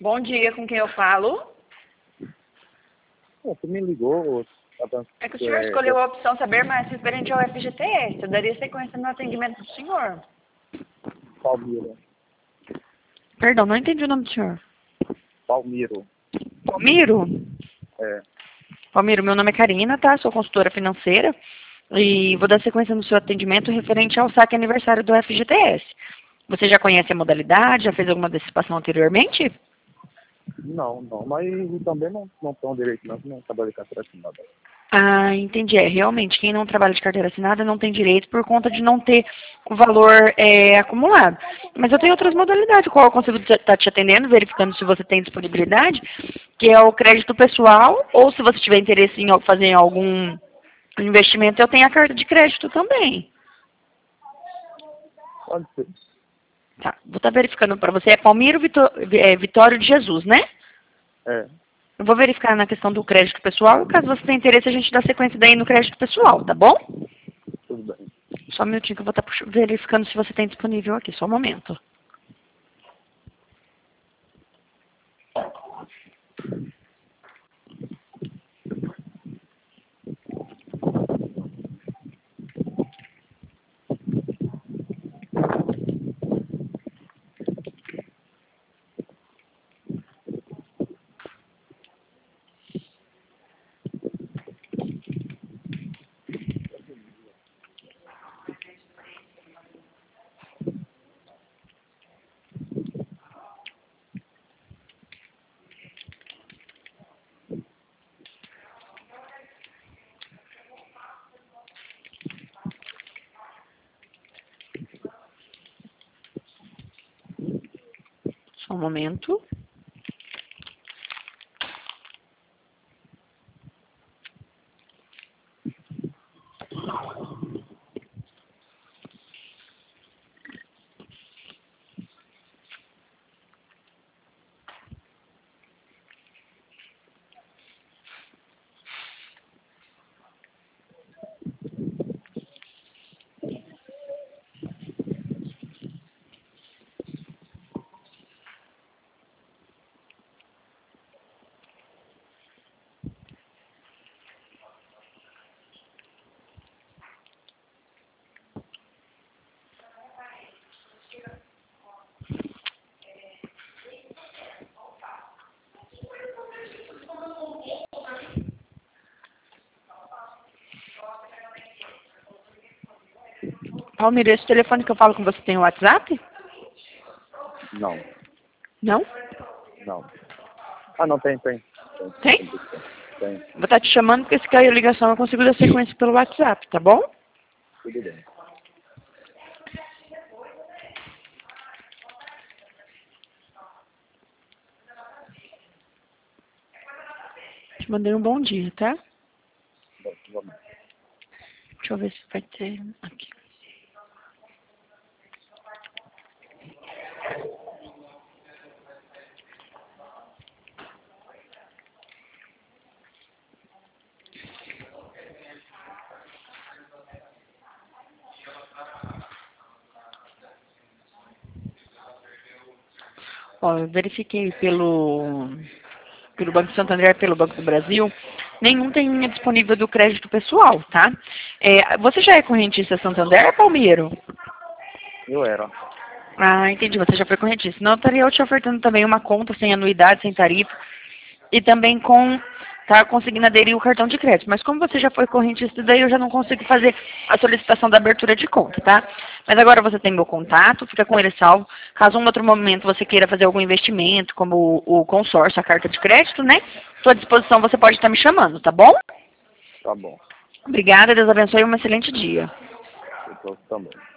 Bom dia, com quem eu falo? Você me ligou. É que o senhor escolheu a opção saber mais referente ao FGTS. Eu daria sequência no atendimento do senhor. Palmiro. Perdão, não entendi o nome do senhor. Palmiro. Palmiro? É. Palmiro, meu nome é Karina, tá? Sou consultora financeira e vou dar sequência no seu atendimento referente ao saque aniversário do FGTS. Você já conhece a modalidade? Já fez alguma antecipação anteriormente? Não, mas também não tenho direito, não trabalho de carteira assinada. Ah, entendi. Realmente, quem não trabalha de carteira assinada não tem direito por conta de não ter o valor acumulado. Mas eu tenho outras modalidades, qual eu consigo estar te atendendo, verificando se você tem disponibilidade, que é o crédito pessoal, ou se você tiver interesse em fazer algum investimento, eu tenho a carta de crédito também. Pode ser. Tá, vou estar verificando para você. É Palmiro Vitório de Jesus, né? É. Eu vou verificar na questão do crédito pessoal e caso você tenha interesse, a gente dá sequência daí no crédito pessoal, tá bom? Tudo bem. Só um minutinho que eu vou estar verificando se você tem disponível aqui, só um momento. Só um momento. Palmiro, esse telefone que eu falo com você tem o WhatsApp? Não. Não? Não. Ah, não, tem. Tem? Tem. Vou estar te chamando porque se cair a ligação eu consigo dar sequência pelo WhatsApp, tá bom? Tudo bem. Te mandei um bom dia, tá? Vamos. Deixa eu ver se vai ter aqui. Ó, eu verifiquei pelo Banco Santander, pelo Banco do Brasil, nenhum tem linha disponível do crédito pessoal, tá? Você já é correntista Santander, Palmiro? Eu era. Ah, entendi, você já foi correntista. Não, eu estaria te ofertando também uma conta sem anuidade, sem tarifa, e também conseguindo aderir o cartão de crédito. Mas como você já foi correntista, daí eu já não consigo fazer a solicitação da abertura de conta, tá? Mas agora você tem meu contato, fica com ele salvo. Caso um outro momento você queira fazer algum investimento, como o consórcio, a carta de crédito, né? Estou à disposição, você pode estar me chamando, tá bom? Tá bom. Obrigada, Deus abençoe e um excelente dia. Eu também.